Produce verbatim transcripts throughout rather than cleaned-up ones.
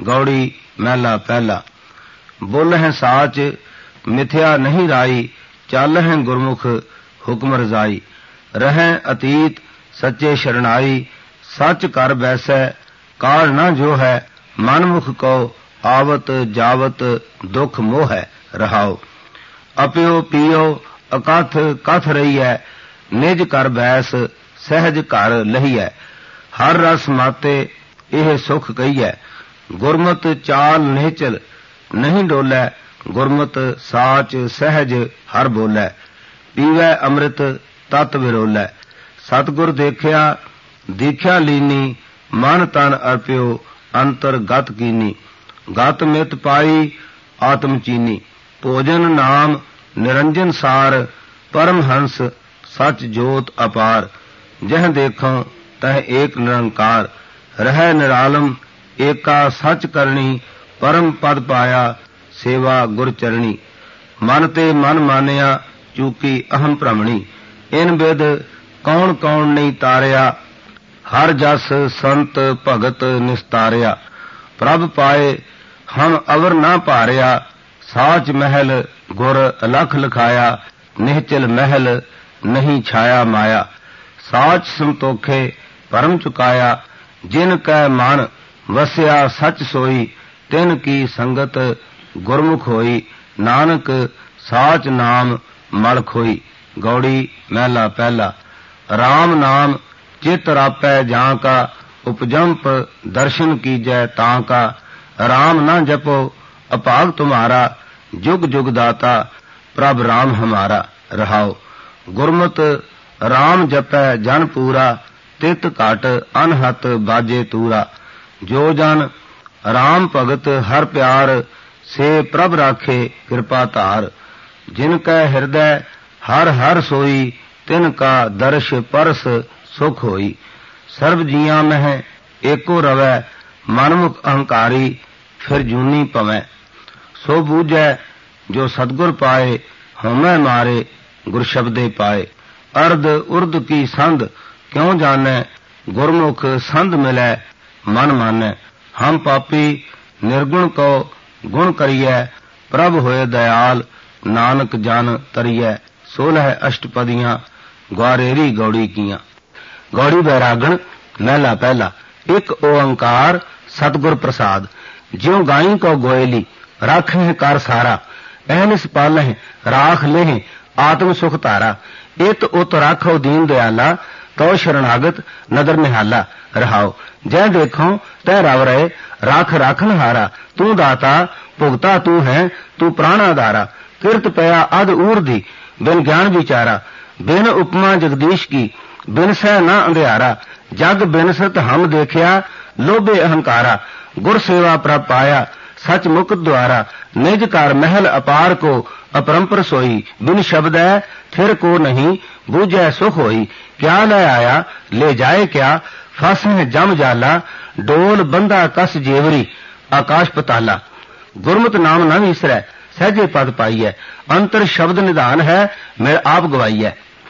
गौड़ी महला पहला। बोल है साच मिथ्या नहीं राई, चल है गुरमुख हुक्म रजाई। रहें अतीत सच्चे शरणाई, सच कर बैसै काल न जो है। मनमुख को आवत जावत दुख मोह है रहाओ। अपियो पियो अकथ कथ रही है, निज कर बैस सहज कर लही है। हर रस माते यह सुख कही है, गुरमत चाल निहचल नहीं डोलै। गुरमत साच सहज हर बोलै, पीवै अमृत तत विरोलै। सतगुर देखिया दीख्या लीनी, मन तन अर्प्यो अंतर गत कीनी। गत मित पाई आत्म चीनी, भोजन नाम निरंजन सार। परम हंस सच जोत अपार, जह देखो तह एक निरंकार। रह निरालम एका सच करनी, परम पद पाया सेवा गुर चरणी। मन ते मन मानिया चूकी अहम भ्रमणी। इन विद कौन कौन नहीं तारिया, हर जस संत भगत निस्तारिया। प्रभ पाए हम अवर ना पारिया, साच महल गुर अलख लिखाया। निहचल महल नहीं छाया माया, साच संतोखे परम चुकाया। जिन कै मन वस्या सच सोई, तिन की संगत गुरमुख होई। नानक साच नाम मल खोई। गौड़ी महला पहला। राम नाम चित रापै जां का, उपजंप दर्शन कीजै तां का। राम न जपो अभाग तुम्हारा, जुग जुग दाता प्रभ राम हमारा रहाओ। गुरमत राम जपै जन पूरा, तित घट अनहत बाजे तूरा। जो जन राम भगत हर प्यार, से प्रभ राखे कृपा धार। जिनकै हृदय हर हर सोई, तिनका दर्श परस सुख होई। सर्व जिया मह एको रवै, मनमुख अहंकारी फिर जूनी पवै। सो बूझै जो सतगुर पाए, होमै मारे गुर शब्दे पाए। अर्ध उर्द की संध क्यों जानै, गुरमुख संध मिलै मन मानै। हम पापी निर्गुण को गुण करिए, प्रभ होए दयाल नानक जन तरिए। सोलह अष्टपदियां ग्वारेरी गौड़ी कियां। गौड़ी बैरागण महला पहला। एक ओंकार सतगुर प्रसाद, ज्यों गाई को गोयली राखे कर सारा। एहनिस पालह राख लेह आत्म सुख तारा। इत उत राखो दीन दयाला, तो शरणागत नदर निहाला रहाओ। जय देखो तय रव रहे, राख राखन हारा। तू दाता भुगता तू है, तू प्राणाधारा। किरत पया अध ऊर्धि बिन ज्ञान विचारा। बिन उपमा जगदीश की बिन सह न अंधियारा। जग बिनसत हम देखिया लोभे अहंकारा। गुर सेवा प्रभ पाया सच मुक्त द्वारा। निज कर महल अपार को अपरंपर सोई। बिन शब्द है थिर को नहीं, बूझै सुख होई। क्या ले आया ले जाए क्या, फस है जम जाला। डोल बंदा कस जेवरी आकाश पताला। गुरमत नाम न विसरै सहजे पद पाइयै। अंतर शब्द निधान है मेरे आप गवाइयै।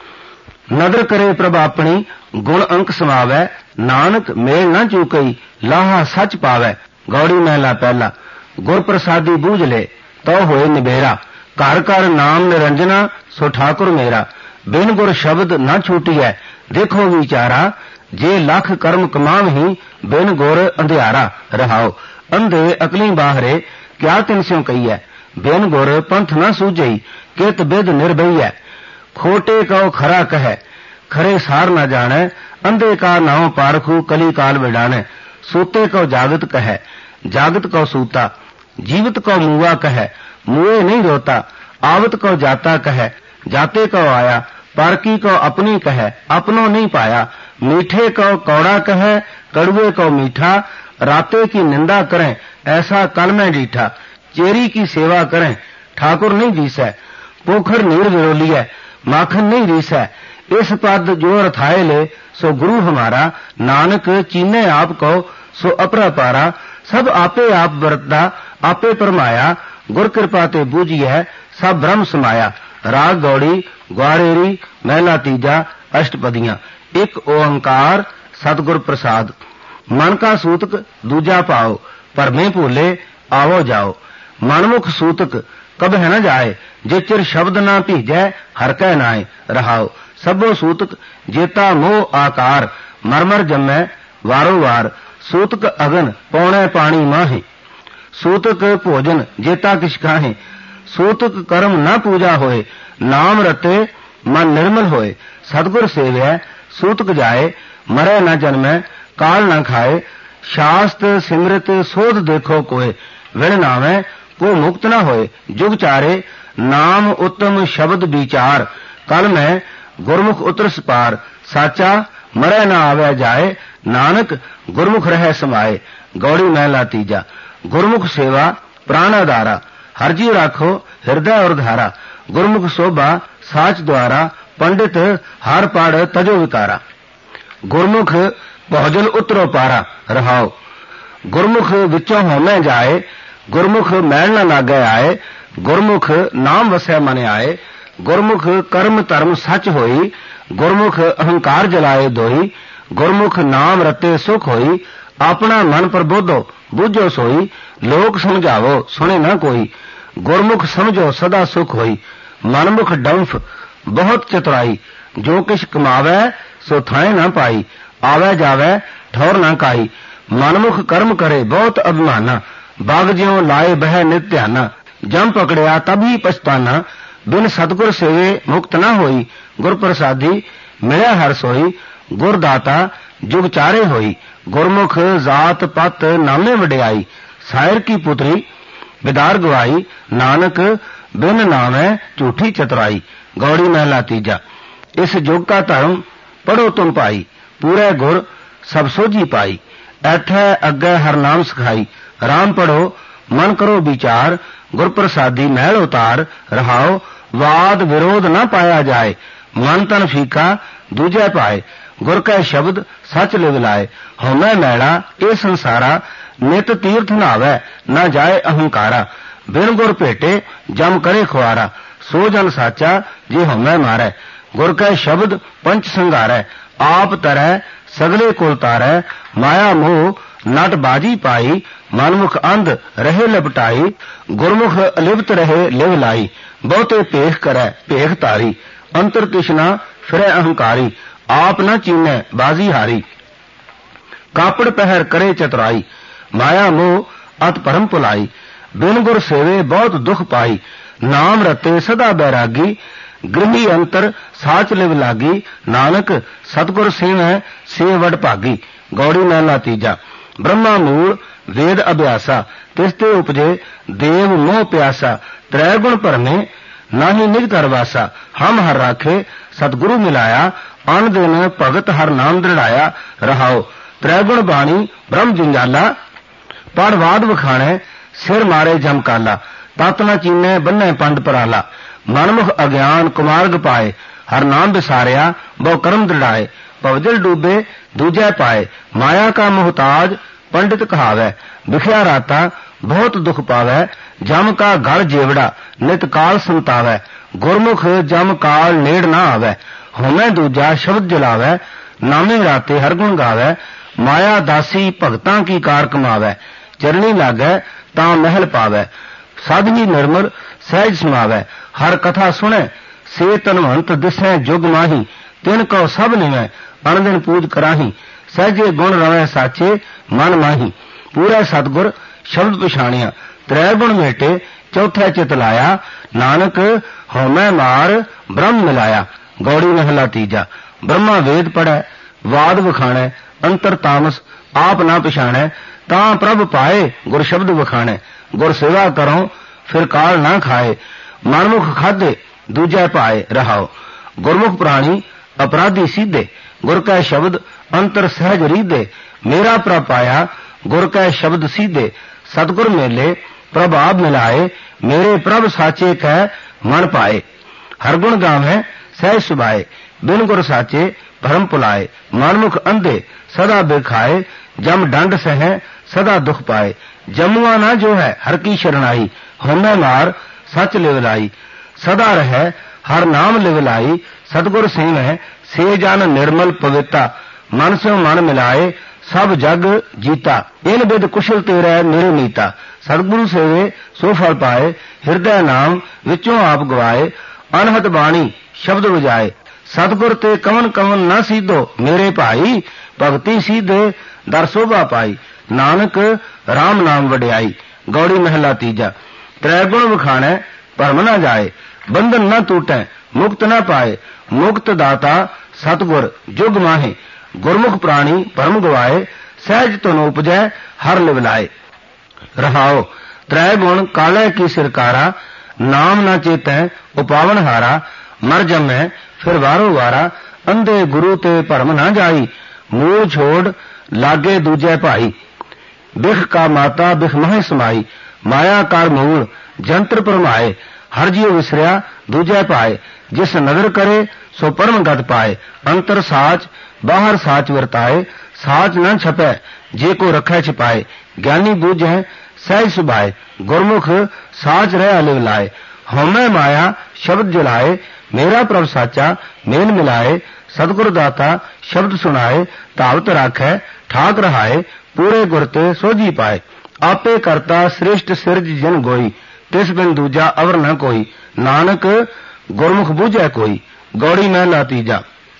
नदर करे प्रभ अपनी गुण अंक समावै। नानक मेल न चूकई लाहा सच पावै। गौड़ी महला पहला। गुर प्रसादी बूझ ले तो होए निबेरा। घर घर नाम निरंजना सो ठाकुर मेरा। बिन गुर शब्द न छूटियै देखो विचारा। जे लख कर्म कमाम ही बिन गुर अंधियारा रहाओ। अंधे अकली बाहरे क्या तिन स्यों कहिए। बिन गुर पंथ न सूझई, कित बिद निर्भई। खोटे को खरा कहे खरे सार न जाने। अंधे का नाव पारखू कली काल बिडाने। सूते को जागत कहे जागत को सूता। जीवित को मुआ कहे मुए नहीं रोता। आवत को जाता कहे जाते को आया। पारकी को अपनी कहे अपनों नहीं पाया। मीठे को कौड़ा कहे कड़ुए को मीठा। राते की निंदा करें ऐसा कल में डीठा। चेरी की सेवा करें ठाकुर नहीं दीसै। पोखर नीर विरोलिय माखन नहीं रीसै। इस पद जो रथाए ले सो गुरु हमारा। नानक चीने आप को सो अपरा पारा। सब आपे आप बरतदा आपे परमाया। गुर कृपा ते बूझिए सब ब्रह्म समाया। राग गौड़ी ग्वारेरी महला तीजा अष्टपदियां। एक ओंकार सतगुर प्रसाद। मन का सूतक दूजा पाओ, भरमे भूले आवो जाओ। मनमुख सूतक कब है न जाए, जे चिर शब्द ना भीजै हर कै नाए। रहाओ सबो सूतक जेता मोह आकार, मरमर जमै वारो वार। सूतक अगन पौणे पानी माहे, सूतक भोजन जेता किछ खाहे। सूतक कर्म न पूजा होए, नाम रते मन निर्मल होए। सतगुर सेवै सूतक जाए, मरै न जन्मै काल न खाए। शास्त्र सिमृत सोध देखो कोय, विण नामै को मुक्त न होए। जुग चारे नाम उत्तम शब्द विचार, कल मैं गुरमुख उतरस पार। साचा मरै न आवे जाए, नानक गुरमुख रह समाए। गौड़ी महला तीजा। गुरमुख सेवा प्राण आधारा, हर जी राखो हृदय और धारा। गुरमुख शोभा साच द्वारा, पंडित हर पाड़ तजो विकारा। गुरमुख भोजन उतरो पारा। रहाओ गुरमुख विचों होमै जाए, गुरमुख मैल न लागे आए। गुरमुख नाम वसै मन आए, गुरमुख कर्म धर्म सच होई। गुरमुख अहंकार जलाए दोई, गुरमुख नाम रते सुख होई। अपना मन प्रबोधो बूझो सोई, लोक समझावो सुने न कोई। गुरमुख समझो सदा सुख होई, मनमुख डंफ बहुत चतुराई। जो किछ कमावै सो थाए न पाई, आवे जावे ठौर न काई। मनमुख कर्म करे बहुत अभिमाना, बाग ज्यों लाए बह नित ध्याना। जम पकड़िया तभी पछताना, बिन सतगुर सेवे मुक्त न होई। गुर प्रसादी मिलिया हर सोई, गुरदाता जुग चारे होई। गुरमुख जात पत नामे वडियाई, सायर की पुत्री बिदार गवाई। नानक बिन नामै झूठी चतुराई। गौड़ी महला तीजा। इस जुग का धर्म पढ़ो तुम पाई, पूरे गुर सब सोझी पाई। ऐठै अग्गै हर नाम सिखाई, राम पढ़ो मन करो विचार। गुर प्रसादी महल उतार। रहाओ वाद विरोध न पाया जाए, मन तन फीका दूजे पाए। गुर कै शब्द सच लिव लाए, होमै मैला ए संसारा। नित तीर्थ नावै न जाए अहंकारा, बिन गुर भेटे जम करे खुआरा। सो जन साचा जे होमै मारै, गुर कै शब्द पंच संघारै। आप तरै सगले कुल तारै, माया मोह नट बाजी पाई। मनमुख अंध रहे लपटाई, गुरमुख अलिप्त रहे लिव लाई। बहुते पेख करै पेख तारी, अंतर तृष्णा फिरै अहंकारी। आप न चीनै बाजी हारी, कापड़ पहर करे चतुराई। माया मोह अत परम पुलाई, बिन गुर सेवे बहुत दुख पाई। नाम रते सदा बैरागी, गृही अंतर साच लिव लागी। नानक सतगुर सेवै से वड भागी। गौड़ी महला तीजा। ब्रह्मा मूल वेद अभ्यासा, तिसते उपजे देव मोह प्यासा। त्रै गुण भरमे नाहि निज कर वासा, हम हर राखे सतगुरु मिलाया। अन दिन भगत हर नाम दृढ़ाया। रहाओ त्रै गुण बाणी ब्रह्म जंजाला, पढ़ वाद वखाणै सिर मारे जमकाला। तत न चीनै बन्नै पंड पराला, मनमुख अज्ञान कुमार्ग पाए। हर नाम विसारिया बहु कर्म दृढ़ाए, भवजल डूबे दूजै पाए। माया का मोहताज पंडित कहावै, बिखया राता बहुत दुख पावै। जम का गल जेवड़ा नित काल संतावै, गुरमुख जम काल नेड़ न आवै। होमै दूजा शब्द जलावै, नामे राते हर गुण गावै। माया दासी भगतां की कार कमावै, चरणी लागै तां महल पावै। साधवी निर्मल सहज समावै, हर कथा सुनै से तनवंत दिसै जुग माही। तिन को सब निवै अनदिन पूज कराही, सहजे गुण रवै साचे मन माही। पूरे सतगुर शब्द पछाणिया, त्रै गुण मेटे चौथे चित लाया। नानक होमै मार ब्रह्म मिलाया। गौड़ी महला तीजा। ब्रह्मा वेद पढ़ै वाद वखाणै, अंतर तामस आप ना पछाणै। तां प्रभ पाए गुर शब्द वखाणै, गुर सेवा करो फिर काल ना खाए। मनमुख खाधे दूजे पाए। रहाओ गुरमुख प्राणी अपराधी सीधे, गुर कै शब्द अंतर सहज रीधे। मेरा प्रभ पाया गुर कै शब्द सीधे, सतगुर मेले प्रभाव मिलाए। मेरे प्रभ साचे कै मन पाए, हर गुण गावै सहज सुभाए। बिन गुर साचे भरम पुलाए, मनमुख अंधे सदा बेखाए। जम दंड सह सदा दुख पाए, जमुआ ना जो है हर की शरणाई। होमै मार सच लिव लाई, सदा रह हर नाम लिव लाई। सतगुर सेवै से जन निर्मल पविता, मन से मन मिलाए सब जग जीता। इन बिद कुशल तेरा मेरे मीता। सतगुरु सेवे सो फल पाए, हिरदय नाम विचों आप गवाए। अनहद बाणी शब्द बजाए, सतगुर ते कवन कवन न सीधो मेरे भाई। भगति सीधे दर शोभा पाई, नानक राम नाम वड्याई। गौड़ी महला तीजा। त्रै गुण वखाणै भरम न जाए, बंधन न टूटै मुक्त न पाए। मुक्त दाता सतगुर जुग माहे, गुरमुख प्राणी भरम गवाए। सहज तुन उपजै हर लिवलाए। रहाओ त्रै गुण काले की सिरकारा, नाम न चेतै उपावन हारा। मर जमै फिर वारो वारा, अंधे गुरु ते भरम न जाई। मूल छोड़ लागे दूजे भाई, बिख का माता बिख मह समाई। माया कार मूल जंत्र परमाए, हर जीव विसरिया दूजे पाए। जिस नदर करे सो परम गत पाए, अंतर साच बाहर साच वर्ताए। साच न छपै जे को रखै छिपाए, ज्ञानी बूझै सहज सुभाए। गुरमुख साच रह लिव लाए, हौमै माया शब्द जलाए। मेरा प्रभ साचा मेल मिलाए, सतगुर दाता शब्द सुनाए। धावत राखै ठाक रहाए, पूरे गुर ते सोझी पाए। आपे करता श्रेष्ठ सिरज जिन गोई, तिस बिन दूजा अवर न कोई। नानक गुरमुख बूझै कोई। गौड़ी महला तीजा।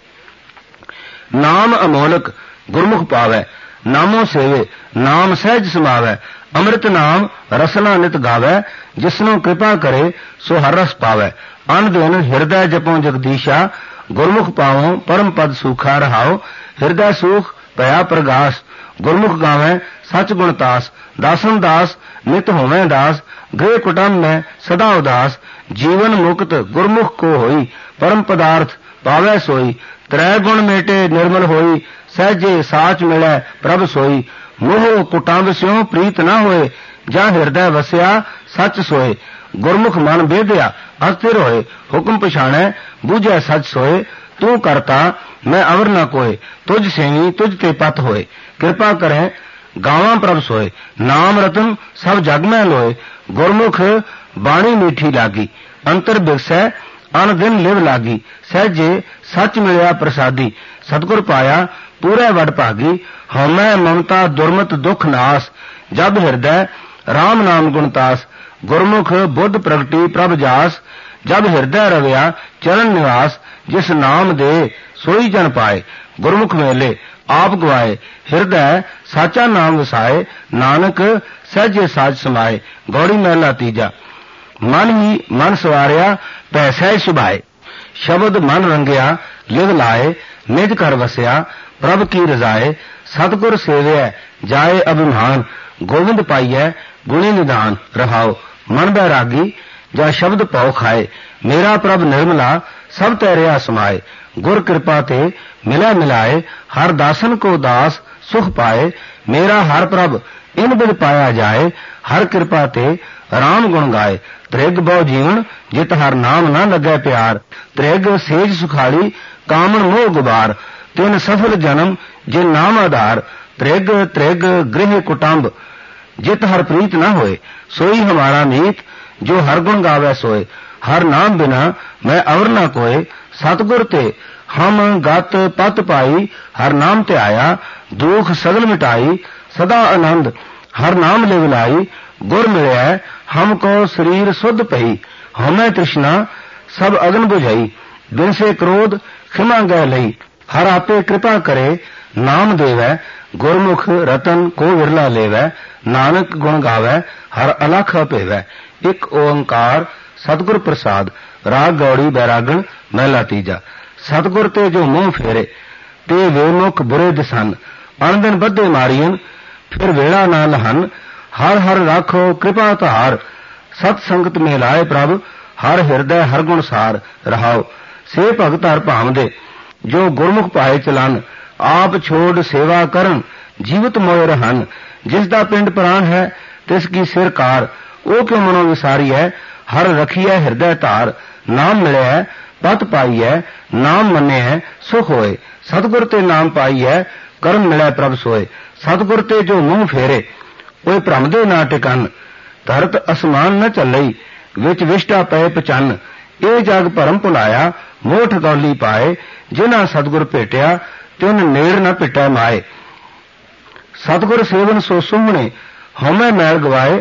नाम अमोलक गुरमुख पावै, नामो सेवे नाम सहज समावै। अमृत नाम रसना नित गावै, जिसनो कृपा करे सो हर रस पावै। अन दिन हिरदय जपो जगदीशा, गुरमुख पावो परम पद सूखा। रहाओ हिरदय सुख भया प्रगास, गुरमुख गावै सच गुण तास। दासन दास नित होवै दास, गृह कुटुंब में सदा उदास। जीवन मुक्त गुरमुख को होई, परम पदार्थ पावै सोई। त्रै गुण मेटे निर्मल होई, सहजे साच मिलै प्रभ सोई। मोह कुटुंब स्यों प्रीत न होए, जा हिरदय वसया सच सोए। गुरमुख मन बेदया अस्थिर होए, हुक्म पछाणै बूझै सच सोए। तू करता मैं अवर न कोय, तुझ सेवी तुझ ते पत होए। कृपा करें गावां प्रभ सोए, नाम रतन सब जग में लोए। गुरमुख बाणी मीठी लागी, अंतर बिरसै अन दिन लिव लागी। सहजे सच मिलिया प्रसादी, सतगुर पाया पूरे वड भागी। हौमै ममता दुर्मत दुख नास, जब हिरदय राम नाम गुणतास। गुरमुख बुद्ध प्रगटी प्रभ जास, जब हिरदय रविया चरण निवास। जिस नाम दे सोई जन पाए, गुरमुख मेले आप गवाए। हिरदय साचा नाम वसाए, नानक सहजे साच समाए। गौड़ी महला तीजा। मन ही मन सवारिया पै सहज सुभाए, शब्द मन रंगिया लिव लाए। निज कर वसया प्रभ की रजाए, सतगुर सेवै जाए अभिमान। गोविंद पाइयै गुणी निधान। रहाओ मन बैरागी जा शब्द पाओ खाए, मेरा प्रभ निर्मला सब तैरिया समाए। गुर कृपा ते मिलै मिलाए, हर दासन को दास सुख पाए। मेरा हर प्रभ इन बिद पाया जाए, हर कृपा ते राम गुण गाए। त्रिग बहु जीवन जित हर नाम न लगै प्यार, त्रिग सेज सुखाली कामन मोह गुबार। तिन सफल जन्म जिन नाम आधार, त्रिग त्रिग गृह कुटुंब जित हर प्रीत न होए। सोई हमारा मीत जो हर गुण गावे सोए, हर नाम बिना मैं अवर न कोय। सतगुर ते हम गत पत पाई, हर नाम ते आया दुख सगल मिटाई। सदा आनंद हर नाम लिव लाई, गुर मिलै हमको शरीर शुद्ध पई। हमें तृष्णा सब अगन बुझाई, दिन से क्रोध क्षमा गै लई। हर आपे कृपा करे नाम देवै, गुरमुख रतन को विरला लेवै। नानक गुण गावै हर अलख अपेवै। एक ओंकार सतगुर प्रसाद। राग गौड़ी बैरागण महला तीजा। सतगुर ते जो मुंह फेरे ते वेमुख बुरे दिसन, अनदिन बद्धे मारियन फिर वेला ना लहन। हर हर राखो कृपा धार, सत संगत में लाए प्रभ हर हृदय हर गुण सार। रहाओ से भगत हर भावदे जो गुरमुख पाए चलन, आप छोड़ सेवा करन जीवित मोए रहन। जिसदा पिंड प्राण है तिसकी सिर कार, ओ क्यों मनो विसारी है हर रखी है हृदय तार। नाम मिले है पत पाई है, नाम मने है सुख होए। सतगुर ते नाम पाई है कर्म मिले प्रभ सोए। सतगुर ते जो मुंह फेरे ओए भ्रम दे ना टिकन, धरत असमान न चलई विच विष्टा पए पचन। ए जग भरम भुलाया मोह ठगौली पाए, जिन्हां सतगुर भेटिया तिन नेड़ न पिटै माए। सतगुर सेवन सो सोहणे हमें मैल गवाए।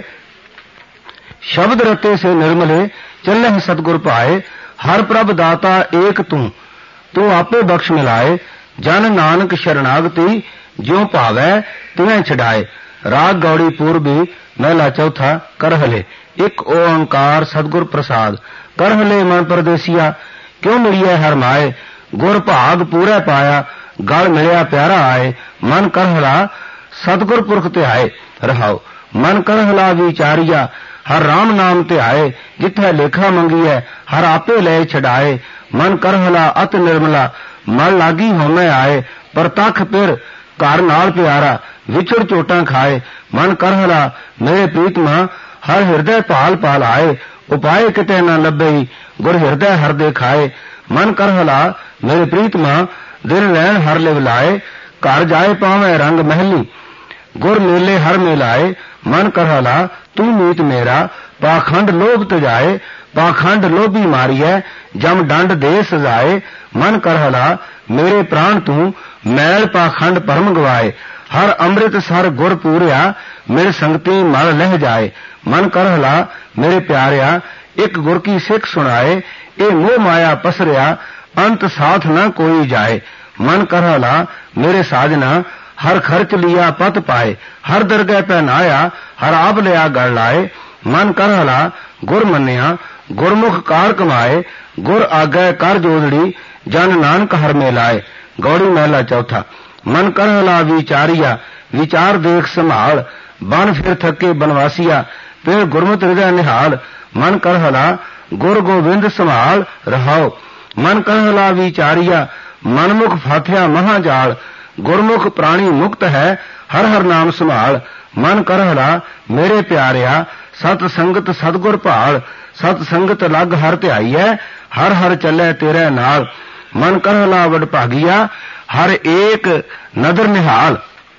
शब्द रते से निर्मले चले सतगुर पाए। हर प्रभ दाता एक तू तू आपे बख्श मिलाए। जन नानक शरणागति ज्यों भावै तिवें छडाए। राग गौड़ी पूर्वी महला चौथा करहले। एक ओंकार सतगुर प्रसाद करहले मन परदेसिया क्यों मिलिए हर माए। गुर भाग पूरा पाया गल मिलिया प्यारा आए। मन करहला सतगुर पुरख ते आए। रहाओ मन करहला विचारिया हर राम नाम ते आए। जिथे लेखा मंगी है हर आपे ले छडाए। मन करहला अत निर्मला मन लागी होमे आए। पर तख फिर घर नाल प्यारा विछड़ चोटां खाए। मन करहला मेरे प्रीतमा हर हृदय पाल पाल आए। उपाय किते न लभई गुर हृदय हर दे खाए। मन करहला मेरे प्रीतमा दिल लैन हर लिव लाए। घर जाए पावे रंग महली गुर मेले हर मिलाए। मन करहला तू मीत मेरा पाखंड लोभ तजाए। पाखंड लोभी मारिए जम दंड दे सजाए। मन करहला मेरे प्राण तू मैल पाखंड परम गवाए। हर अमृत सर गुर पूरिया मेरे संगति मल लह जाए। मन करहला मेरे प्यारिया एक गुर की सिख सुनाए। ए मोह माया पसरिया अंत साथ न कोई जाए। मन करहला मेरे साजना हर खर्च लिया पत पाए। हर दरगह पहनाया हर आप लिया गल लाए। मन करहला गुर मन्निया गुरमुख कार कमाए। गुर आगे कर जोदड़ी जन नानक हर में लाए। गौड़ी महला चौथा मन करहला विचारिया विचार देख संभाल। बन फिर थके बनवासिया फिर गुरमत हृदय निहाल। मन करहला गुर गोविंद संभाल। रहाओ मन करहला विचारिया मनमुख फाथिया महाजाल। गुरमुख प्राणी मुक्त है हर हर नाम संभाल। मन करहला मेरे प्यारिया सत संगत सतगुर भाल। सत संगत लग हर ध्याई है हर हर चले तेरे नाल। मन करहला वडभागिया हर एक नदर निहाल।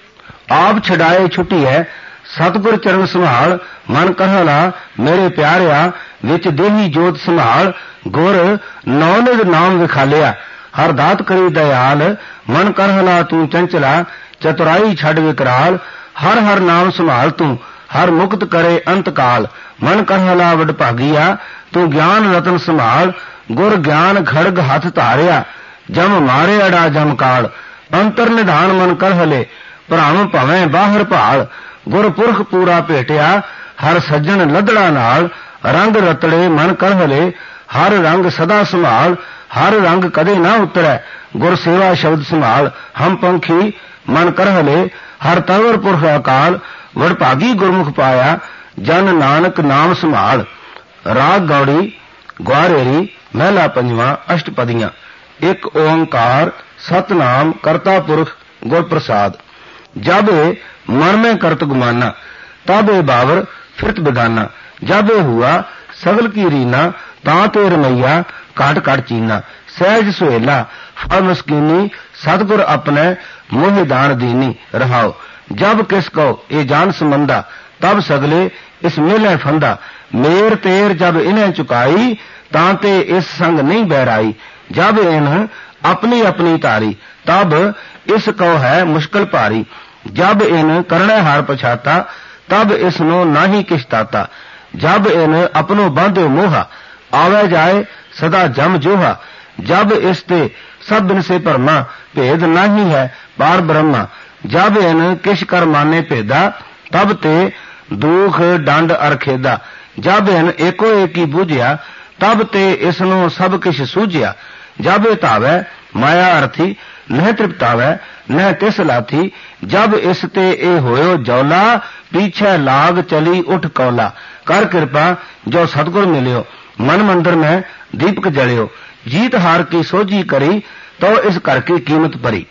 आप छड़ाए छुट्टी है सतगुर चरण संभाल। मन करहला मेरे प्यारिया विच देही जोत संभाल। गुर नौनिध नाम विखालिया हर दात करी दयाल। मन करहला तू चंचला चतुराई छड़ विकराल। हर हर नाम संभाल तू हर मुक्त करे अंत काल। मन करहला वडभागिया तू ज्ञान रतन संभाल। गुर ज्ञान खड़ग हाथ धारिया जम मारे अड़ा जम काल। अंतर निधान मन करहले भराव भावें बाहर भाल। गुर पुरख पूरा भेटिया हर सज्जन लदड़ा नाल। रंग रतड़े मन करहले हर रंग सदा संभाल। हर रंग कदे ना उतरै गुर सेवा शब्द संभाल। हम पंखी मन करहले हर तवर पुरख अकाल। वडभागी गुरमुख पाया जन नानक नाम संभाल। राग गौड़ी ग्वारेरी महला पंजवा अष्टपदियां। एक ओंकार सतनाम करता पुरख गुर प्रसाद। जब मन में करत गुमाना तब ए बावर फिरत बेगाना। जब ए हुआ सगल की रीना ताते रमैया काट काट चीना। सहज सुहेला फल मस्कीनी सतगुर अपने मोह दान दीनी। रहाओ जब किस को ए जान संबंधा तब सगले इस मेले फंदा। मेर तेर जब इन्हें चुकाई तांते इस संग नहीं बहराई। जब इन अपनी अपनी तारी तब इस को है मुश्किल भारी। जब इन करने हार पछाता तब इसनो ना ही किश ताता। जब इन अपनो बांधो मोहा आवे जाए सदा जम जोहा। जब इसते सब दिन से भरमा भेद नहीं है पार ब्रह्मा। जब इन किश कर माने भेदा तब ते दुख डंड अरखेदा। जब इन एको एक ही बूझिया तब ते इसनो सब किश सूझिया। जब ए धावै माया अर्थी न तृप्तावै न तिस लाथी। जब इसते ए होयो जौला पीछे लाग चली उठ कौला। कर कृपा जो सतगुर मिलियो मन मंदिर में दीपक जलियो। जीत हार की सोझी करी तो इस घर की कीमत भरी।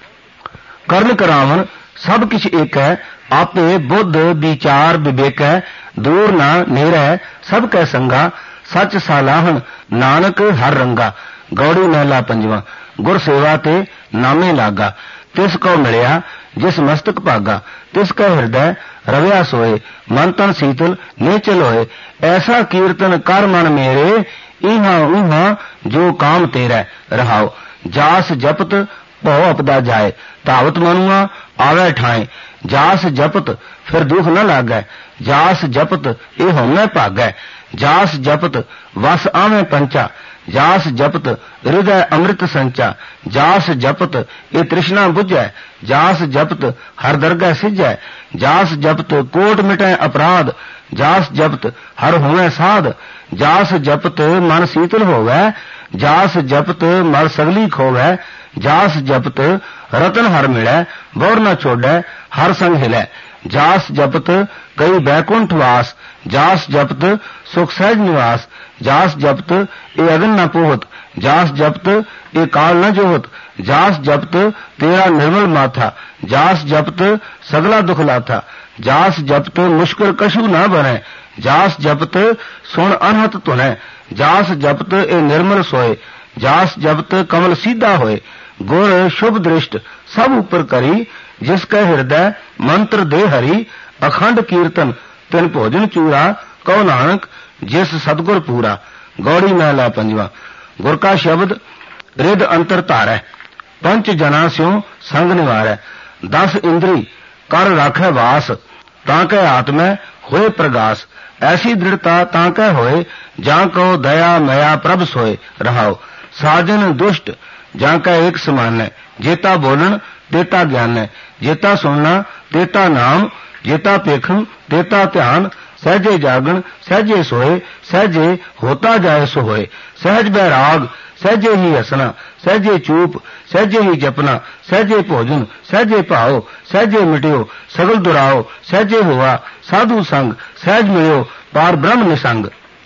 कर्ण करावन सब किछ एक है आपे बुद्ध विचार विवेक है। दूर ना नेरै सब कै संगा सच सालाहन नानक हर रंगा। गौड़ी महला पंजवा। गुर सेवा ते नामे लागा तिस को मिलिया जिस मस्तक भागा। तिस का हृदय रविया सोए मन तन शीतल नेचल होए। ऐसा कीर्तन कर मन मेरे इहा उहा जो काम तेरा। रहाओ जास जपत भौ अपदा जाए। धावत मनुआ आवे ठाए। जास जपत फिर दुख न लागै, जास जपत ए होमै भागै। जास जपत वस आवे पंचा, जास जपत हृदय अमृत संचा। जास जपत ए तृष्णा बुझै, जास जपत हर दरगह सिजै। जास जपत कोट मिटै अपराध, जास जपत हर होवे साध। जास जपत मन शीतल होवै, जास जपत मल सगली खोवै। जास जपत रतन हर मिलै, बोर न छोड़ै हर संग हिलै। जास जपत कई बैकुंठ वास, जास जपत सुख सहज निवास। जास जपत ए अगन न पोहत, जास जपत ए काल न जोहत। जास जपत तेरा निर्मल माथा, जास जपत सगला दुख लाथा। जास जपत मुश्किल कछु न बनै, जास जपत सुन अनहत तुनै। जास जपत ए निर्मल सोए, जास जपत कमल सीधा होए। गुर शुभ दृष्ट सब ऊपर करी, जिसके हृदय मंत्र दे हरि। अखंड कीर्तन तिन भोजन चूरा, कहो नानक जिस सतगुर पूरा। गौड़ी महला पंजवा। गुर का शब्द रिद अंतर धारै, पंच जना स्यों संग निवारै। दस इंद्री कर राखै वास, ताकै आत्मै होए प्रगास। ऐसी दृढ़ता ताकै होए, जाको दया मया प्रभ सोए। रहाओ साजन दुष्ट जाकै एक समान है, जेता बोलन तेता ज्ञान है। जेता सुनना तेता नाम, जेता पेखन तेता ध्यान। सहजे जागन सहजे सोए, सहजे होता जाए सो होए। सहज बैराग सहजे ही हसना, सहजे चूप सहजे ही जपना। सहजे भोजन सहजे भाओ, सहजे मिट्यो सगल दुराओ। सहजे हुआ साधु संग, सहज मिलो पार ब्रह्म निसंग।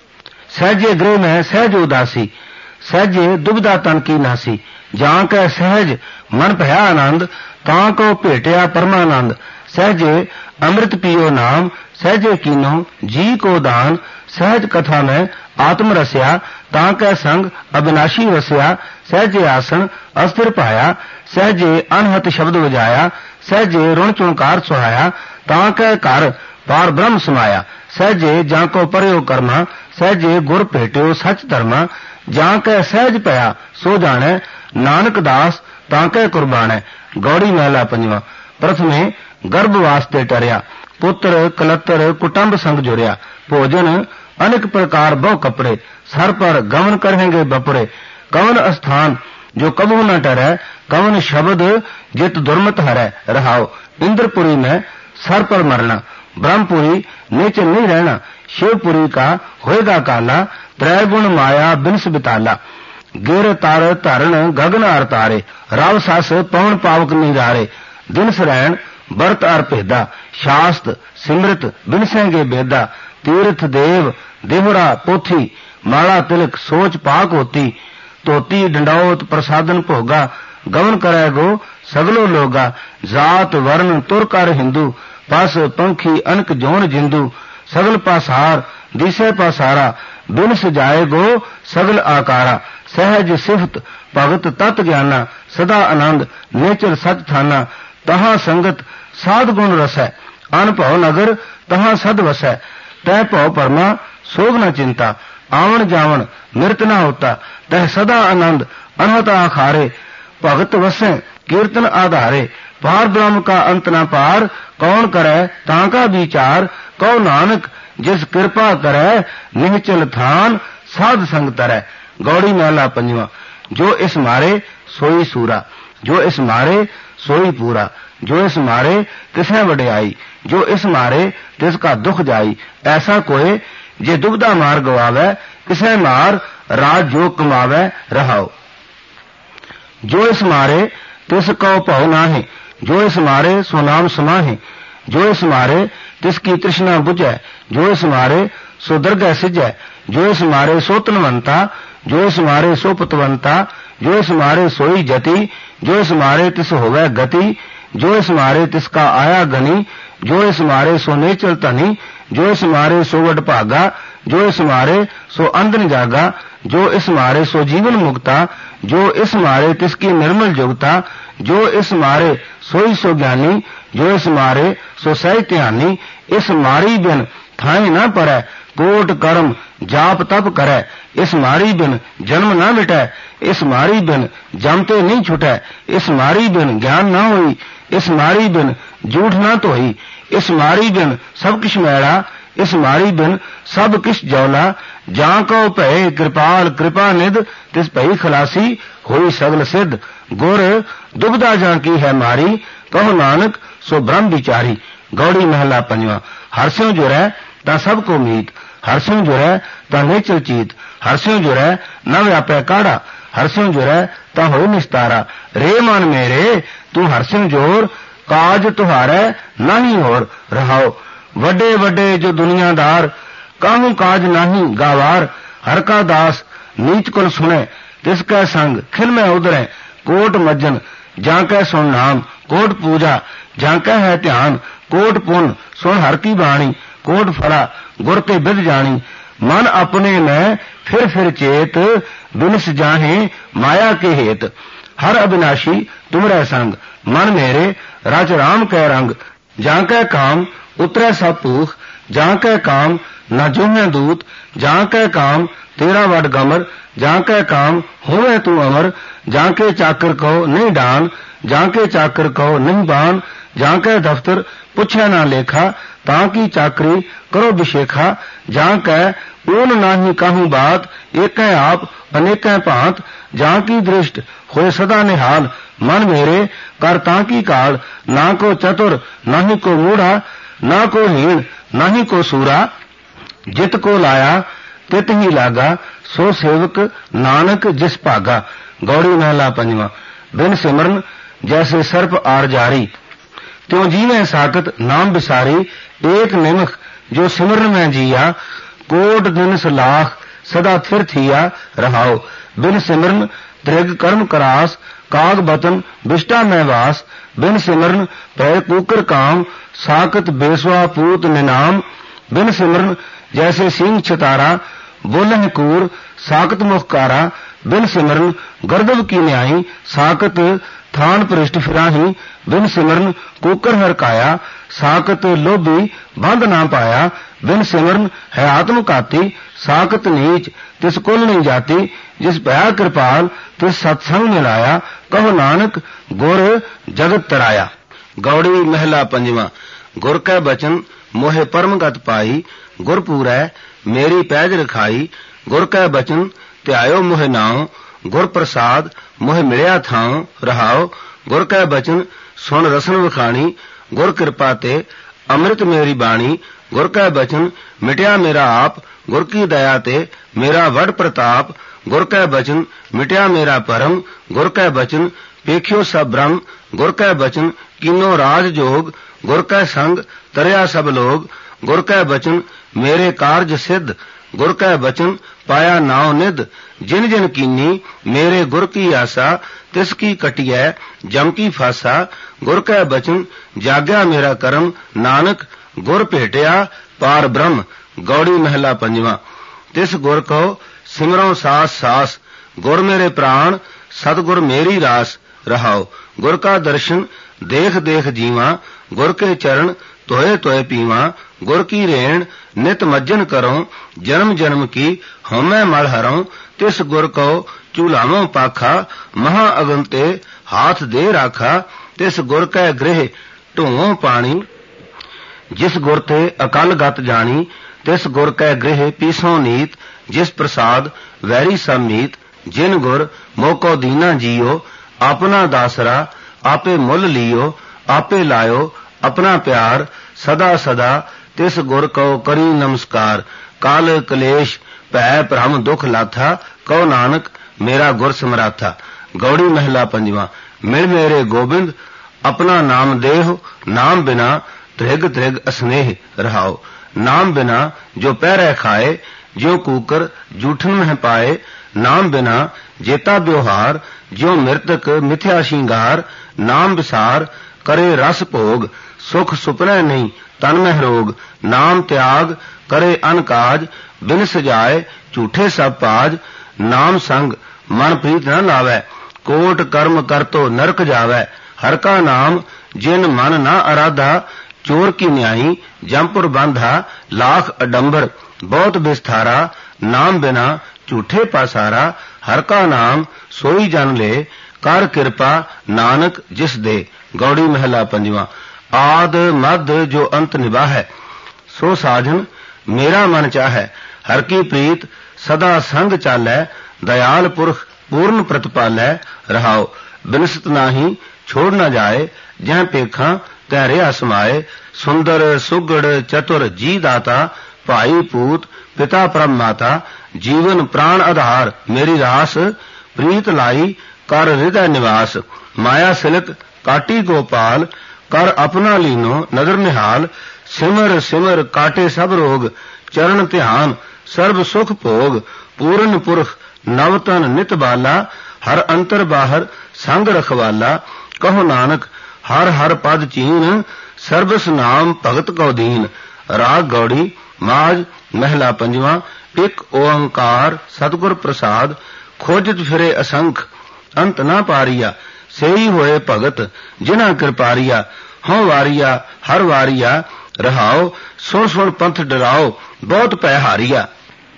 सहजे गृह में सहज उदासी, सहजे दुबदा तन की नासी। जां कै सहज मन भया आनंद, तां को भेटिया परमानंद। सहजे अमृत पियो नाम, सहजे कीनो जी को दान। सहज कथा में आत्म रस्या, तां कै संग अविनाशी वस्या। सहजे आसन अस्थिर पाया, सहजे अनहत शब्द बजाया। सहजे ऋण चौंकार सुहाया, तां कै घर पार ब्रह्म समाया। सहजे जाको परयो कर्मा, सहजे गुर भेट्यो सच धर्मा। जां कै सहज पया सो जाने, नानक दास तांकै कुर्बानै। गौड़ी महला पंजवा। प्रथमे गर्भ वास्ते टरिया, पुत्र कलत्र कुटुंब संग जुरिया। भोजन अनेक प्रकार बहु कपड़े, सर पर गमन करेंगे बपरे। कवन स्थान जो कबू न टरै, कवन शब्द जित दुर्मत हरै। रहाओ इंद्रपुरी में सर पर मरना, ब्रह्मपुरी नीचे नहीं रहना। शिवपुरी का होएगा काला, त्रैगुण माया बिनस बिताला। गिर तार धरण गगन अर तारे, राव सास पवन पावक निरारे। दिन सरैन बरत अर भेदा, शास्त सिमृत बिनसेंगे बेदा। तीर्थ देव देहरा पोथी, माला तिलक सोच पाक होती। धोती डंडौत प्रसादन भोगा, गमन करे गो सगलो लोगा। जात वर्ण तुर कर हिंदू, पस पंखी अनक जोन जिंदू। सगल पासार दिसे पासारा, बिन सजाए गो सगल आकारा। सहज सिफत भगत तत् ज्ञाना, सदा आनंद नेचर सच थाना। तहां संगत साध गुण रसै, अनभव नगर तहां सद वसै। तह भव परमा सोभ न चिंता, आवन जावन मृत न होता। तह सदा आनंद अनहत आखारे, भगत वसै कीर्तन आधारे। पार ब्रह्म का अंत न पार, कौन करे तांका विचार। कहो नानक जिस कृपा करे, निहचल थान साध संग तरੈ। गौड़ी महला पंजवा। जो इस मारे सोई सूरा, जो इस मारे सोई पूरा। जो इस मारे तिसै वड्याई, जो इस मारे तिसका दुख जाई। ऐसा कोई जे दुबदा मार गवावै, किसै मार राज जो कमावै। रहाओ जो इस मारे तिस को भव नाहि, जो इस मारे सो नाम समाहि। जो इस मारे तिसकी तृष्णा बुझै, जो इस मारे सो दरगह सिजै। जो इस मारे सो तनवंता, जो इस मारे सो पतवंता। जो इस मारे सोई जति, जो इस मारे तिस होवै गति। जो इस मारे तिसका आया गनी, जो इस मारे सो नेचल धनी। जो इस मारे सो वड भागा, जो इस मारे सो अंधन जागा। जो इस मारे सो जीवन मुक्ता, जो इस मारे तिसकी निर्मल जोगता। जो इस मारे सोई सो ज्ञानी, जो इस मारे सो सहज ध्यानी। इस मारी बिन थाई न परै, कोट कर्म जाप तप करै, इस मारी बिन जन्म न मिटै, इस मारी बिन जमते नहीं छुटै, इस मारी बिन ज्ञान न होई, इस मारी बिन झूठ न धोई, इस मारी बिन सब किश मैला, इस मारी बिन सब किश जौला, जां को भय कृपाल कृपा निध, तिस भई खलासी होई सगल सिद्ध, गुर दुबदा जां की है मारी, कहो नानक सो ब्रह्म विचारी। गौड़ी महला पंजवा। हरस्यों जुरै तां सब को मीत, हरस्यों जुरै तां नेचल चीत, हरस्यों जुरै न व्यापै काढ़ा, हरस्यों जुरै तां होई निस्तारा, रे मन मेरे तू हरस्यों जोर, काज तुहारै नाही होर रहाओ। वड्डे वड्डे जो दुनियादार, काहू काज नाही गावार, हर का दास नीच कुल सुनै, तिसकै संग खिल में उदरै, कोट मज्जन जांकै सुन नाम, कोट पूजा जांकै है ध्यान, कोट पुन सुन हर की बाणी, कोट फला गुर ते बिद जानी, मन अपने में फिर फिर चेत, बिनस जाहे माया के हेत, हर अविनाशी तुमरै संग, मन मेरे रच राम कै रंग, जांकै काम उतरै सब भूख, जांकै काम न जोहे दूत, जांकै काम तेरा वड गमर, जांकै काम होवे तू अमर, जांके चाकर कहो नहीं डान, जांके चाकर कहो नहीं बान, जांकै दफ्तर पुछै ना लेखा, ताकि चाकरी करो विशेखा, जांकै ऊन नाही काहू बात, एकै आप अनेकै भांत, जांकी दृष्ट होए सदा निहाल, मन मेरे कर ताकि काल, ना को चतुर नाही को मूढ़ा, ना को हीन नाही को सूरा, जित को लाया तित ही लागा, सो सेवक नानक जिस भागा। गौड़ी महला पंजवा। बिन सिमरन जैसे सर्प आर जारी, त्यों जीवे साकत नाम बिसारी, एक निमख जो सिमरन में जिया, कोट दिन सलाख सदा थिर थिया रहाओ। बिन सिमरन त्रिग कर्म करास, काग बतन बिष्टा में वास, बिन सिमरन भय कूकर काम, साकत बेसवा पूत निनाम, बिन सिमरन जैसे सिंह छतारा, बोलह कूर साकत मुखकारा, बिन सिमरन गर्दव की न्याई, साकत थान पृष्ठ फिराही, बिन सिमरन कुकर हरकाया, साकत लोभी बंध ना पाया, बिन सिमरन है आत्मघाती, साकत नीच तिस कुल नहीं जाती, जिस भया कृपाल तिस सत्संग मिलाया, कहो नानक गुर जगत तराया। गौड़ी महला पंजवा। गुर कै बचन मोहे परमगत पाई, गुर पूरै मेरी पैज रखाई, गुर कै बचन त्यायो मोहे नाव, गुर प्रसाद मोहे मिलिया थां रहाओ। गुर कै बचन सुन रसन वखाणी, गुर कृपा ते अमृत मेरी बाणी, गुर कै बचन मिटया मेरा आप, गुर की दया ते मेरा वड प्रताप, गुर कै बचन मिटया मेरा परम, गुर कै बचन पेख्यो सब ब्रह्म, गुर कै बचन कीनो राज जोग, गुर कै संग तरया सब लोग, गुर कै बचन मेरे कार्ज सिद्ध, गुर कै बचन पाया नाव निध, जिन जिन कीनी मेरे गुर की आसा, तिस की कटियै जम की फासा, गुर कै बचन जाग्या मेरा कर्म, नानक गुर भेटिया पार ब्रह्म। गौड़ी महला पंजवा। तिस गुर को सिमरों सास सास, गुर मेरे प्राण सतगुर मेरी रास रहाओ। गुर का दर्शन देख देख जीवा, गुर के चरण तोए तोए पीवा, गुर की रेण नित मज्जन करो, जन्म जन्म की हमै मल हरों, तिस गुर को चूल्हावों पाखा, महा अगन ते हाथ दे राखा, तिस गुर कै गृह ढोवों पानी, जिस गुर ते अकल गत जानी, तिस गुर कै गृह पीसों नीत, जिस प्रसाद वैरी सब मीत, जिन गुर मोको दीना जियो, अपना दासरा आपे मुल लियो, आपे लायो अपना प्यार सदा सदा, तिस गुर को करी नमस्कार, काल कलेश भै भ्रम दुख लाथा, कहो नानक मेरा गुर समराथा। गौड़ी महला पंजवा। मिल मेरे गोबिंद अपना नाम देहो, नाम बिना त्रिग त्रिग स्नेह रहाओ। नाम बिना जो पैरै खाए, ज्यो कूकर जूठन में पाए, नाम बिना जेता ब्योहार, ज्यो मृतक मिथ्या श्रृंगार, नाम विसार करे रस भोग, सुख सुपने नहीं तन में रोग, नाम त्याग करे अनकाज, बिन सजाए झूठे सब पाज, नाम संग मन प्रीत न लावै, कोट कर्म कर तो नरक जावै, हर का नाम जिन मन न अराधा, चोर की न्याई जमपुर बांधा लाख अडंबर बहुत विस्तारा नाम बिना झूठे पासारा हर का नाम सोई जन ले कर कृपा नानक जिस दे। गौड़ी महला पंजवा। आद मद जो अंत निभाहै सो साजन मेरा मन चाहै हर की प्रीत सदा संग चालै दयाल पुरख पूर्ण प्रतिपालै रहाओ बिनसत नाही छोड़ न जाए जह पेखा तै रिया समाए सुंदर सुगड़ चतुर जी दाता भाई पूत पिता परम माता जीवन प्राण आधार मेरी रास प्रीत लाई कर हृदय निवास माया सिलक काटी गोपाल कर अपना लीनो नदर निहाल सिमर सिमर काटे सब रोग चरण ध्यान सर्व सुख भोग पूर्ण पुरख नवतन नित बाला हर अंतर बाहर संग रखवाला कहो नानक हर हर पद चीन सर्वस नाम भगत को दीन। राग गौड़ी माज महला पंजवा। एक ओंकार सतगुर प्रसाद खोजत फिरे असंख अंत ना पारिया सेई होए भगत जिना कृपारिया हों वारिया हर वारिया रहाओ सुन सुन पंथ डराओ बहुत पै हारिया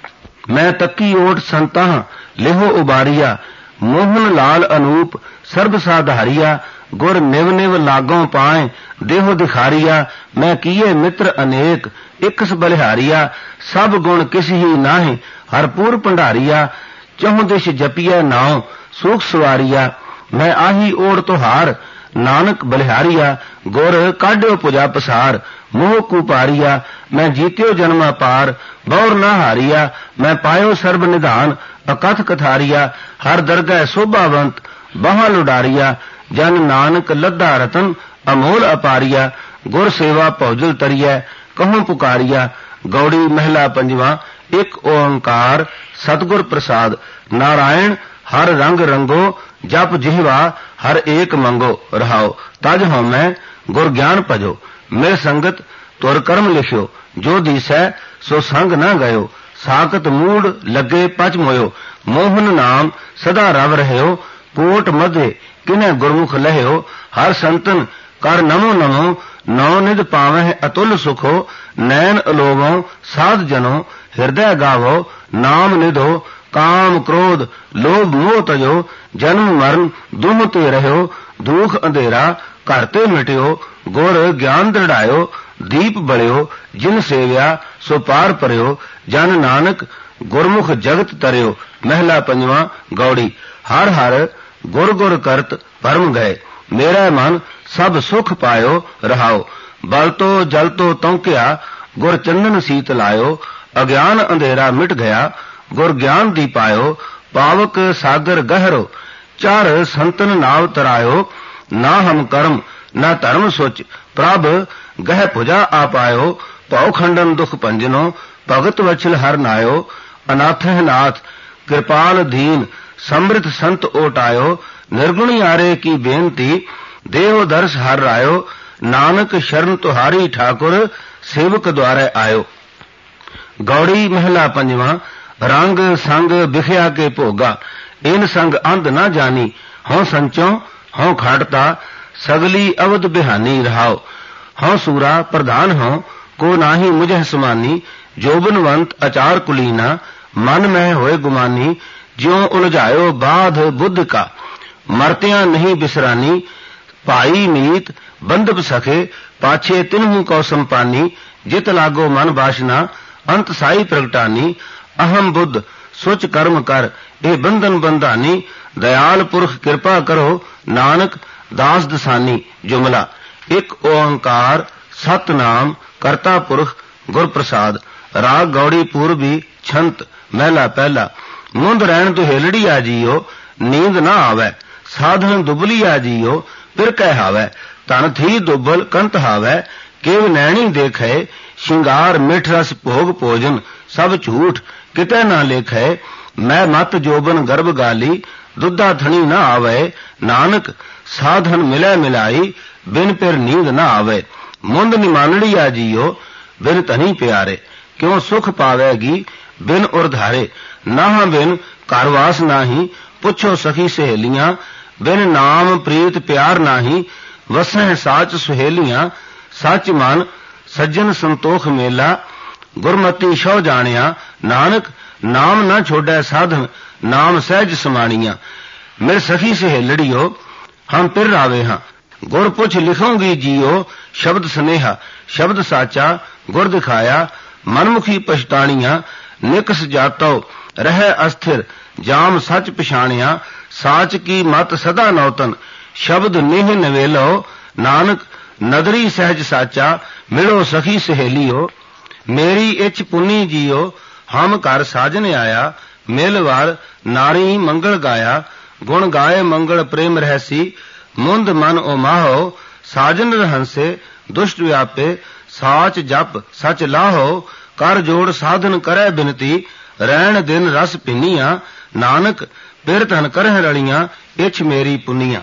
मैं तकी ओट संता लेहो उबारिया मोहन लाल अनूप सर्ब साधारिया गुर निव निव लागों पाए देहो दिखारिया मैं किए मित्र अनेक इकस बलिहारिया सब गुण किस ही नाहि हरपूर भंडारिया चौं दिश जपिया नाव सूख सवारिया मैं आही ओढ़ तोहार नानक बलिहारिया गुर काढ़ो पुजा पसार मोह कुपारिया मैं जीत्यो जन्मा पार बौर ना हारिया मैं पायो सर्ब निधान अकथ कथारिया हर दरगह शोभावंत बाह लुडारिया जन नानक लद्दा रतन अमोल अपारिया गुर सेवा पौजल तरिया कहों पुकारिया। गौड़ी महला पंजवा। एक ओंकार सतगुर प्रसाद नारायण हर रंग रंगो जप जिहवा हर एक मंगो रहाओ तज हों मैं गुर ज्ञान भजो मेरे संगत तुर कर्म लिखियो जो दिसै सो संग न गयो साकत मूड लगे पच मोयो मोहन नाम सदा रव रहो कोट मधे किने गुरमुख लह्यो हर संतन कर नमो नमो नौ निध पावह अतुल सुखो नैन अलोवो साध जनो हृदय गावो नाम निधो काम क्रोध लोभ मोह तजो जन्म मरण दुम ते रहो दुख अंधेरा करते मिट्यो गुर ज्ञान दृढ़ायो दीप बलियो जिन सेव्या सो पार परयो जन नानक गुरमुख जगत तरयो। महला पंजवा। गौड़ी हर हर गुर गुर करत परम गए मेरा मन सब सुख पायो रहाओ बल तो जल तो तौंकिया गुर चंदन सीत लायो अज्ञान अंधेरा मिट गया गुर ज्ञान दी पायो पावक सागर गहरो चार संतन नाव तरायो ना हम कर्म ना धर्म सोच प्रभ गह भुजा आ पायो भौ खंडन दुख पंजनो भगत वचल हर नायो अनाथ है नाथ कृपाल दीन समृद्ध संत ओटायो निर्गुणी आरे की बेनती देव दर्श हर रायो नानक शरण तुहारी ठाकुर सेवक द्वारे आयो। गौड़ी महला पंजवा। रंग संग बिखया के भोगा इन संग अंध न जानी हों संचो हों खाटता सगली अवध बिहानी रहाओ हों सूरा प्रधान हो को नाही मुझे समानी जोबनवंत अचार कुलीना मन में होए गुमानी ज्यों उलझायो बाध बुद्ध का मरतियां नहीं बिसरानी भाई मीत बंधप सखे पाछे तिन्हू को संपानी जित लागो मन बासना अंत साई प्रगटानी अहम बुद्ध सोच कर्म कर ए बंधन बंधानी दयाल पुरख कृपा करो नानक दास दसानी। जुमला एक ओंकार सतनाम करता पुरख गुर प्रसाद। राग गौड़ी पूर्वी छंत महला पहला। मुंद रहन दुहेलड़ी आ जियो नींद ना आवे साधन दुबली आ जियो फिर कह हावे तन थी दुबल कंत हावे केव नैणी देखे श्रृंगार मिठ रस भोग भोजन सब झूठ किते ना लेखे मैं मत जोबन गर्भ गाली दुधा थनी ना आवे नानक साधन मिले मिलाई बिन फिर नींद ना आवे मुंद निमानड़ी आ जियो बिन तनी प्यारे क्यों सुख पावेगी बिन उर्धारे नाह बिन कारवास नाही पुछो सखी सहेलियां बिन नाम प्रीत प्यार नाही वसह साच सुहेलियां सच मन सज्जन संतोख मेला, गुरमति शौ जानिया, नानक नाम न छोड़ै साधन, नाम सहज समानिया। मेरे सखी सहेलड़ियो हम फिर रावे हां, गुर पुछ लिखोंगी जियो, शब्द स्नेहा शब्द साचा गुर दिखाया, मनमुखी पछतानिया, निकस जातो रह अस्थिर, जाम सच पछाणिया, साच की मत सदा नौतन, शब्द नेह नवेलो, नानक नदरी सहज साचा, मिलो सखी सहेलियो। मेरी इच पुनी जियो, हम घर साजन आया, मेलवार नारी मंगल गाया, गुण गाए मंगल प्रेम रहसी, मुंद मन ओ माहो, साजन रहंसे दुष्ट व्यापे, साच जप सच लाहो, कर जोड़ साधन करे बिनती, रैन दिन रस पिनिया, नानक पिर धन करह रलियां, इच मेरी पुनिया।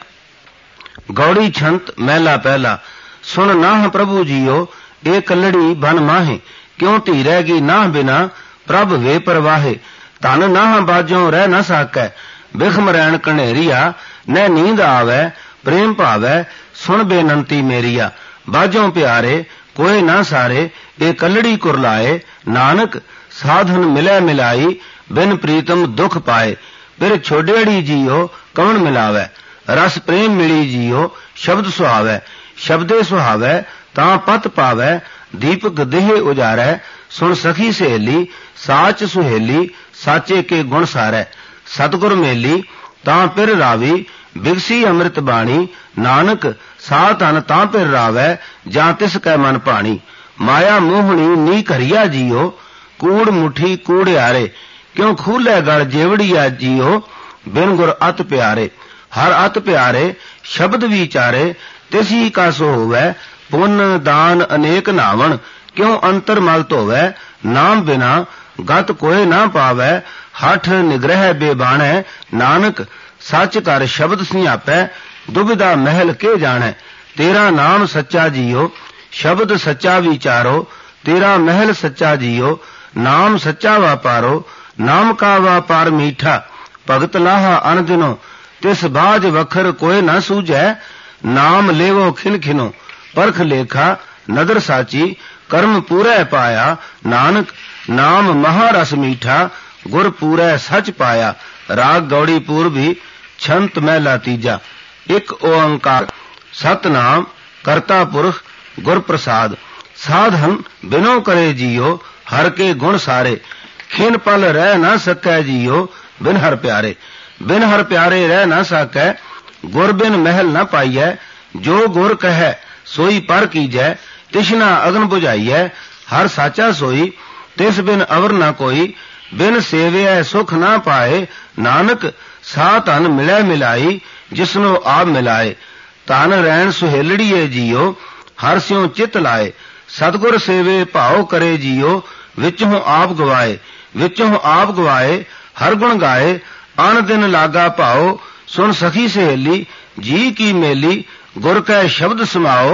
गौड़ी छंत महला पहला। सुन नाह प्रभु जियो, ए कलड़ी बन माहे, क्यों धी रहगी नाह बिना, प्रभ वे परवाहे, धन नाह बाजों रह न साकै, बिखम रैन कनेरिया, न नींद आवे प्रेम भावै, सुन बेनंती मेरिया, बाजों प्यारे कोई ना सारे, ए कलड़ी कुरलाए, नानक साधन मिलै मिलाई, बिन प्रीतम दुख पाए, फिर छोडेड़ी जियो कौन मिलावै, रस प्रेम मिली जियो शब्द सुहावै, शब्दे सुहावै तां पत पावै, दीपक देह उजारै, सुन सखी सहेली साच सुहेली, साचे के गुण सारै, सतगुर मेली तां पिर रावी, बिगसी अमृत बाणी, नानक सा तन तां पिर रावै, जां तिस कै मन पाणी। माया मोहनी नी करिया जियो, कूड़ मुठी कूड़ियारे, क्यों खूले गल जेवड़िया जियो, बिन गुर अत प्यारे, हर अत प्यारे शब्द विचारे, तिसी का सो होवै, पुन दान अनेक नावण, क्यों अंतर मल धोवै, नाम बिना गत कोई ना पावै, हठ निग्रह बेबाणै, नानक सच कर शब्द सियापै, दुविधा महल के जाणै, तेरा नाम सच्चा जियो, शब्द सच्चा विचारो, तेरा महल सच्चा जियो, नाम सच्चा वापारो, नाम का वापार मीठा, भगत लाहा अन दिनो, तिस बाज वखर कोई न सूझै, नाम लेवो खिन खिनो, परख लेखा नदर साची, कर्म पूरै पाया, नानक नाम महारस मीठा, गुर पूरै सच पाया। राग गौड़ी पूर्वी छंत महला तीजा। एक ओंकार सतनाम करता पुरख गुर प्रसाद, साधन बिनो करे जियो, हर के गुण सारे, खिन पल रह न सकै जियो, बिन हर प्यारे, बिन हर प्यारे रह न सकै, गुर बिन महल न पाइयै, जो गुर कहे सोई पर कीजै, तिश्ना अगन बुझाइयै, हर साचा सोई, तिस बिन अवर न कोई, बिन सेवै सुख न पाए, नानक सा धन मिलै मिलाई, जिसनो आप मिलाए, धन रैन सुहेलड़िए जियो, हर स्यों चित लाए, सतगुर सेवे भाव करे जियो, विचों आप गवाए, विचों आप गवाए, हर गुण गाए, अन दिन लागा भाओ, सुन सखी सहेली जी की मेली, गुर कै शब्द समाओ,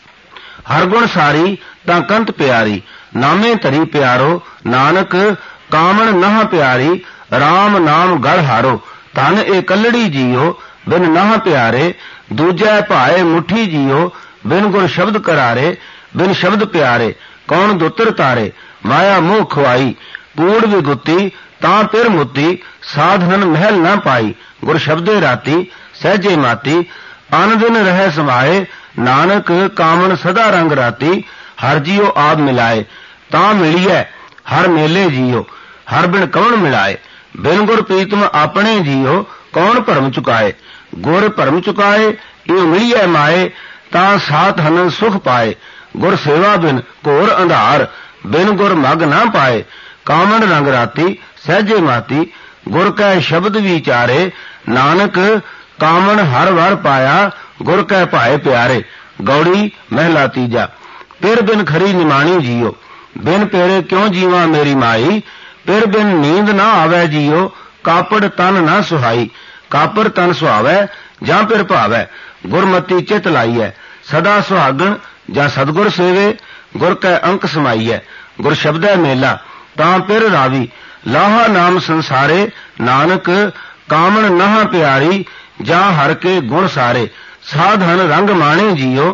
हर गुण सारी तां कंत प्यारी, नामे धरी प्यारो, नानक कामन नह प्यारी, राम नाम गढ़ हारो, धन ए कलड़ी जियो, बिन नह प्यारे, दूजै भाए मुठी जियो, बिन गुर शब्द करारे, बिन शब्द प्यारे, कौन दुतर तारे, माया मोह खुआई, कूड़ विगुती तां पिर मुती, साधन महल न पाई, गुर शब्दे राती, सहजे माती, अन दिन रह समाए, नानक कामन सदा रंग राती, हर जियो आप मिलाए, तां मिलिए हर मेले जियो, हर बिन कौन मिलाए, बिन गुर प्रीतम अपने जियो, कौन भरम चुकाए, गुर भरम चुकाए, यो मिलिए माए, तां सात हन सुख पाए, गुर सेवा बिन घोर अंधार, बिन गुर मग ना पाए, कामन रंग राती सहजे माती, गुर कै शब्द विचारे, नानक कामन हर वर पाया, गुर कै भाए प्यारे। गौड़ी महला तीजा। फिर बिन खरी निमाणी जियो, बिन पेरे क्यों जीवा मेरी माई, फिर बिन नींद ना आवे जियो, कापड़ तन ना सुहाई, कापर तन सुहावै जां फिर भावै, गुरमति चित लाइयै, सदा सुहागण जां सतगुर सेवे, गुर कै अंक समाइयै, गुर शब्दै मेला तां फिर रावी, लाहा नाम संसारे, नानक कामन नहा प्यारी, जां हर के गुण सारे, साधन रंग माणे जियो,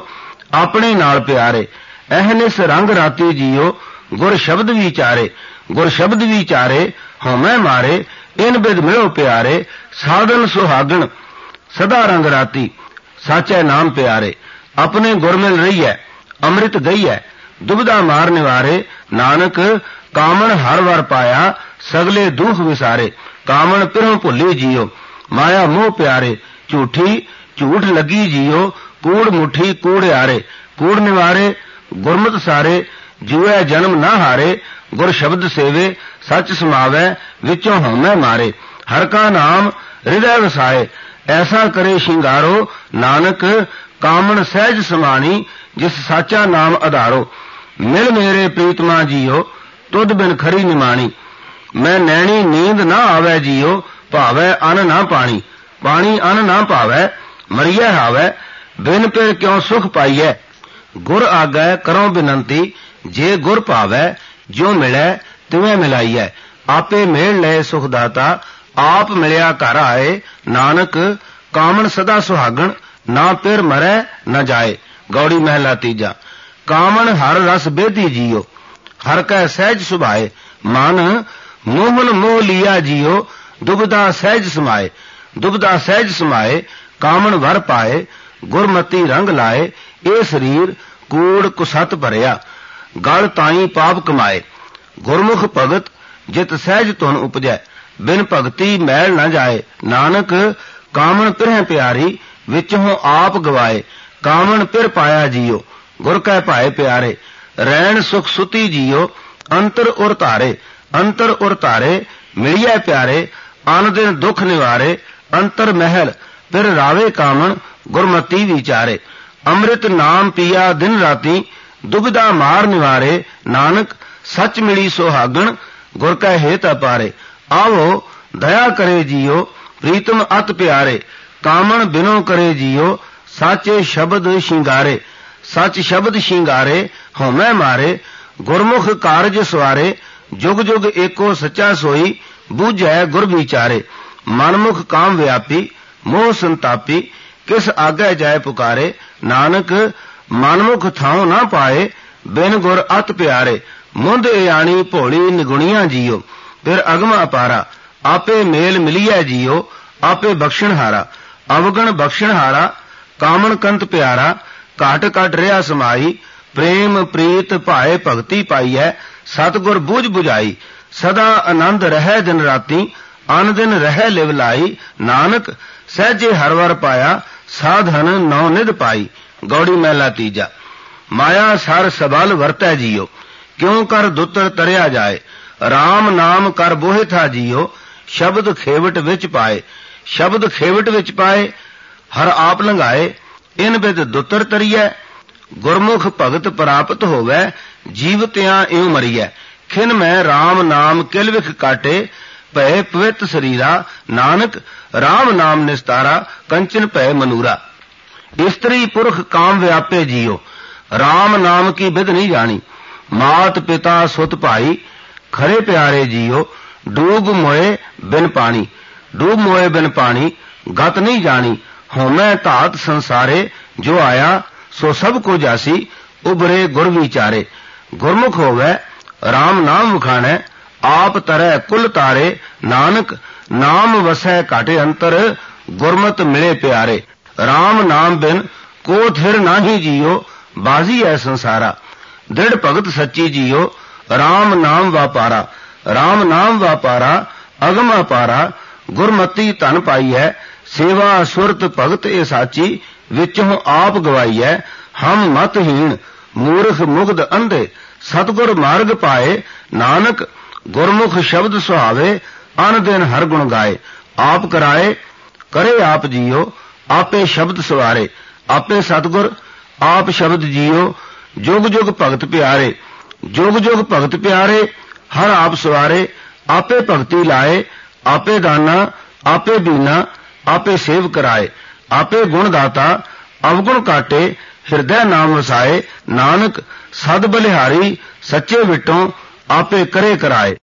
ਆਪਣੇ ਨਾਲ ਪਿਆਰੇ। ਅਹਨਿਸ ਰੰਗ ਰਾਤੀ ਜੀਓ ਗੁਰ ਸ਼ਬਦ ਵਿਚਾਰੇ। ਗੁਰ ਸ਼ਬਦ ਵਿਚਾਰੇ ਹਉਮੈ ਮਾਰੇ, ਇਨ ਬਿਦ ਮਿਲੋ ਪਿਆਰੇ। ਸਾਧਨ ਸੁਹਾਗਣ ਸਦਾ ਰੰਗ ਰਾਤੀ, ਸਾਚੈ ਨਾਮ ਪਿਆਰੇ। ਆਪਣੇ ਗੁਰ ਮਿਲ ਰਹੀ ਹੈ, ਅੰਮ੍ਰਿਤ ਗਈ ਹੈ, ਦੁਬਿਧਾ ਮਾਰ ਨਿਵਾਰੇ। ਨਾਨਕ ਕਾਮਣ ਹਰ ਵਰ ਪਾਇਆ, ਸਗਲੇ ਦੁਖ ਵਿਸਾਰੇ। ਕਾਮਣ ਪਿਰੋਂ ਭੁੱਲੀ ਜੀਓ, ਮਾਇਆ ਮੋਹ ਪਿਆਰੇ। ਝੂਠੀ ਝੂਠ ਲੱਗੀ ਜੀਓ, ਕੂੜ ਮੁੱਠੀ ਕੂੜਿਆਰੇ। ਕੂੜ ਨਿਵਾਰੇ ਗੁਰਮਤਿ ਸਾਰੇ, ਜੂਐ ਜਨਮ ਨਾ ਹਾਰੇ। ਗੁਰ ਸ਼ਬਦ ਸੇਵੇ ਸੱਚ ਸਮਾਵੈ, ਵਿੱਚੋਂ ਹਉਮੈ ਮਾਰੇ। ਹਰ ਕਾ ਨਾਮ ਹਿਰਦੈ ਵਸਾਏ, ਐਸਾ ਕਰੇ ਸ਼ਿੰਗਾਰੋ। ਨਾਨਕ ਕਾਮਣ ਸਹਿਜ ਸਮਾਣੀ, ਜਿਸ ਸਾਚਾ ਨਾਮ ਆਧਾਰੋ। ਮਿਲ ਮੇਰੇ ਪ੍ਰੀਤਮਾ ਜੀਓ, ਤੁਧ ਬਿਨ ਖਰੀ ਨਿਮਾਣੀ। ਮੈਂ ਨੈਣੀ ਨੀਂਦ ਨਾ ਆਵੈ ਜੀਓ, ਭਾਵੈ ਅਨ ਨਾ ਪਾਣੀ। ਪਾਣੀ ਅਨ ਨਾ ਭਾਵੈ, ਮਰੀਐ ਹਾਵੈ, ਬਿਨ ਪਿਰ ਕਿਉ ਸੁਖ ਪਾਈਐ। ਗੁਰ ਆਗੈ ਕਰੋ ਬਿਨੰਤੀ, ਜੇ ਗੁਰ ਭਾਵੈ ਜਿਉ ਮਿਲੈ ਤਿਵੇਂ ਮਿਲਾਈਐ। ਆਪੇ ਮੇਲ ਲਏ ਸੁਖ ਦਾਤਾ, ਆਪ ਮਿਲਿਆ ਘਰ ਆਏ। ਨਾਨਕ ਕਾਮਣ ਸਦਾ ਸੁਹਾਗਣ, ਨਾ ਪਿਰ ਮਰੈ ਨਾ ਜਾਏ। ਗੌੜੀ ਮਹਿਲਾ ਤੀਜਾ। ਕਾਮਣ ਹਰ ਰਸ ਬੇਦੀ ਜੀਓ, ਹਰ ਕੈ ਸਹਿਜ ਸੁਭਾਏ। ਮਨ ਮੋਹਨ ਮੋਹ ਲੀਆ ਜੀਓ, ਦੁਬਿਧਾ ਸਹਿਜ ਸਮਾਏ। ਦੁਬਿਧਾ ਸਹਿਜ ਸਮਾਏ, ਕਾਮਣ ਵਰ ਪਾਏ। ਗੁਰਮਤੀ ਰੰਗ ਲਾਏ, ਇਹ ਸਰੀਰ ਕੂੜ ਕੁਸਤ ਭਰਿਆ। ਗਲ ਤਾਈ ਪਾਪ ਕਮਾਏ। ਗੁਰਮੁਖ ਭਗਤ ਜਿਤ ਸਹਿਜ ਧੁਨ ਉਪਜੈ, ਬਿਨ ਭਗਤੀ ਮੈਲ ਨਾ ਜਾਏ। ਨਾਨਕ ਕਾਮਣ ਪਿਰਹਿ ਪਿਆਰੀ, ਵਿੱਚੋਂ ਆਪ ਗਵਾਏ। ਕਾਮਣ ਪਿਰ ਪਾਇਆ ਜੀਓ, ਗੁਰ ਕੈ ਭਾਏ ਪਿਆਰੇ। ਰੈਣ ਸੁਖ ਸੁਤੀ ਜੀਓ, ਅੰਤਰ ਉਰ ਧਾਰੇ। ਅੰਤਰ ਉਰ ਧਾਰੇ ਮਿਲਿਐ ਪਿਆਰੇ, ਅਨ ਦਿਨ ਦੁਖ ਨਿਵਾਰੇ। ਅੰਤਰ ਮਹਿਲ ਪਿਰ ਰਾਵੇ ਕਾਮਣ, ਗੁਰਮਤੀ ਵਿਚਾਰੇ। ਅੰਮ੍ਰਿਤ ਨਾਮ ਪੀਆ ਦਿਨ ਰਾਤੀ, ਦੁਬਿਧਾ ਮਾਰ ਨਿਵਾਰੇ। ਨਾਨਕ ਸੱਚ ਮਿਲੀ ਸੁਹਾਗਣ, ਗੁਰ ਕੈ ਹੇਤ ਅਪਾਰੇ। ਆਵੋ ਦਇਆ ਕਰੇ ਜੀਓ, ਪ੍ਰੀਤਮ ਅਤ ਪਿਆਰੇ। ਕਾਮਣ ਬਿਨੋ ਕਰੇ ਜੀਓ, ਸਾਚੇ ਸ਼ਬਦ ਸ਼ਿੰਗਾਰੇ। ਸੱਚ ਸ਼ਬਦ ਸ਼ਿੰਗਾਰੇ ਹਉਮੈ ਮਾਰੇ। ਗੁਰਮੁਖ ਕਾਰਜ ਸਵਾਰੇ, ਜੁਗ ਜੁਗ ਏਕੋ ਸੱਚਾ ਸੋਈ। ਬੂਝੈ ਗੁਰ ਵਿਚਾਰੇ। ਮਨਮੁਖ ਕਾਮ ਵਿਆਪੀ, ਮੋਹ ਸੰਤਾਪੀ, ਕਿਸ ਆਗੈ ਜਾਏ ਪੁਕਾਰੇ। ਨਾਨਕ ਮਨਮੁਖ ਥਾਉ ਨਾ ਪਾਏ, ਬਿਨ ਗੁਰ ਅਤ ਪਿਆਰੇ। ਮੁੰਦ ਇਆਣੀ ਭੋਲੀ ਨਿਗੁਣੀਆਂ ਜੀਓ, ਫਿਰ ਅਗਮ ਅਪਾਰਾ। ਆਪੇ ਮੇਲ ਮਿਲੀਐ ਜੀਓ, ਆਪੇ ਬਖਸ਼ਣ ਹਾਰਾ। ਅਵਗਣ ਬਖਸ਼ਣ ਹਾਰਾ, ਕਾਮਣ ਕੰਤ ਪਿਆਰਾ। ਘਟ ਘਟ ਰਿਹਾ ਸਮਾਈ, ਪ੍ਰੇਮ ਪ੍ਰੀਤ ਭਾਏ ਭਗਤੀ ਪਾਈਐ। ਸਤਿਗੁਰ ਬੂਝ ਬੁਝਾਈ, ਸਦਾ ਆਨੰਦ ਰਹਿ ਦਿਨ ਰਾਤੀ। ਅਨ ਦਿਨ ਰਹਿ ਲਿਵ ਲਾਈ। ਨਾਨਕ ਸਹਿਜੇ ਹਰ ਵਰ ਪਾਇਆ, ਸਾਧਨ ਨੌ ਨਿਧ ਪਾਈ। ਗੌੜੀ ਮਹਿਲਾ ਤੀਜਾ। ਮਾਇਆ ਸਰ ਸਬਲ ਵਰਤੈ ਜੀਓ, ਕਿਉਂ ਕਰ ਦੁੱਤਰ ਤਰਿਆ ਜਾਏ। ਰਾਮ ਨਾਮ ਕਰ ਬੋਹਿ ਥਾ ਜੀਓ, ਸ਼ਬਦ ਖੇਵਟ ਵਿੱਚ ਪਾਏ। ਸ਼ਬਦ ਖੇਵਟ ਵਿੱਚ ਪਾਏ, ਹਰ ਆਪ ਲੰਘਾਏ। ਇਨ ਬਿਦ ਦੁੱਤਰ ਤਰੀਐ, ਗੁਰਮੁਖ ਭਗਤ ਪ੍ਰਾਪਤ ਹੋਵੈ। ਜੀਵਤਿਆਂ ਇਉ ਮਰੀਐ, ਖਿਨ ਮੈਂ ਰਾਮ ਨਾਮ ਕਿਲ ਵਿਖ ਕਾਟੇ। ਭੈ ਪਵਿੱਤ ਸਰੀਰਾ, ਨਾਨਕ ਰਾਮ ਨਾਮ ਨਿਸਤਾਰਾ। ਕੰਚਨ ਭੈ ਮਨੂਰਾ। ਇਸਤਰੀ ਪੁਰਖ ਕਾਮ ਵਿਆਪੇ ਜੀਓ, ਰਾਮ ਨਾਮ ਕੀ ਬਿਧ ਨਹੀਂ ਜਾਣੀ। ਮਾਤ ਪਿਤਾ ਸੁਤ ਭਾਈ, ਖਰੇ ਪਿਆਰੇ ਜੀਓ। ਡੂਬ ਮੋਏ ਬਿਨ ਪਾਣੀ, ਡੂਬ ਮੋਏ ਬਿਨ ਪਾਣੀ। ਗਤ ਨਹੀਂ ਜਾਣੀ, ਹਉਮੈ ਧਾਤ ਸੰਸਾਰੇ। ਜੋ ਆਇਆ ਸੋ ਸਭ ਕੋ ਜਾਸੀ, ਉਬਰੇ ਗੁਰ ਵਿਚਾਰੇ। ਗੁਰਮੁਖ ਹੋਵੈ ਰਾਮ ਨਾਮ ਵਖਾਣੈ, ਆਪ ਤਰੈ ਕੁਲ ਤਾਰੇ। ਨਾਨਕ ਨਾਮ ਵਸੈ ਘਾਟੇ ਅੰਤਰ, ਗੁਰਮਤਿ ਮਿਲੇ ਪਿਆਰੇ। ਰਾਮ ਨਾਮ ਬਿਨ ਕੋ ਥਿਰ ਨਾਹੀ ਜੀਓ, ਬਾਜ਼ੀ ਐ ਸੰਸਾਰਾ। ਦ੍ਰਿੜ ਭਗਤ ਸੱਚੀ ਜੀਓ, ਰਾਮ ਨਾਮ ਵਾਪਾਰਾ। ਰਾਮ ਨਾਮ ਵਾਪਾਰਾ ਅਗਮ ਅਪਾਰਾ। ਗੁਰਮਤੀ ਧਨ ਪਾਈਐ, ਸੇਵਾ ਸੁਰਤ ਭਗਤ ਇਹ ਸਾਚੀ। ਵਿੱਚੋਂ ਆਪ ਗਵਾਈਐ, ਹਮ ਮਤਹੀਣ ਮੂਰਖ ਮੁਗਧ ਅੰਧੇ। ਸਤਿਗੁਰ ਮਾਰਗ ਪਾਏ, ਨਾਨਕ ਗੁਰਮੁਖ ਸ਼ਬਦ ਸੁਹਾਵੇ। ਅਨ ਦਿਨ ਹਰ ਗੁਣ ਗਾਏ, ਆਪ ਕਰਾਏ ਕਰੇ ਆਪ ਜੀਓ। ਆਪੇ ਸ਼ਬਦ ਸਵਾਰੇ, ਆਪੇ ਸਤਿਗੁਰ ਆਪ ਸ਼ਬਦ ਜੀਓ। ਜੁਗ ਜੁਗ ਭਗਤ ਪਿਆਰੇ, ਜੁਗ ਜੁਗ ਭਗਤ ਪਿਆਰੇ। ਹਰ ਆਪ ਸਵਾਰੇ, ਆਪੇ ਭਗਤੀ ਲਾਏ। ਆਪੇ ਦਾਨਾ, ਆਪੇ ਬੀਨਾ, ਆਪੇ ਸੇਵ ਕਰਾਏ। ਆਪੇ ਗੁਣ ਦਾਤਾ, ਅਵਗੁਣ ਕਾਟੇ। ਹਿਰਦੈ ਨਾਮ ਵਸਾਏ। ਨਾਨਕ ਸਦ ਬਲਿਹਾਰੀ, ਸੱਚੇ ਵਿਟੋਂ ਆਪੇ ਕਰੇ ਕਰਾਏ।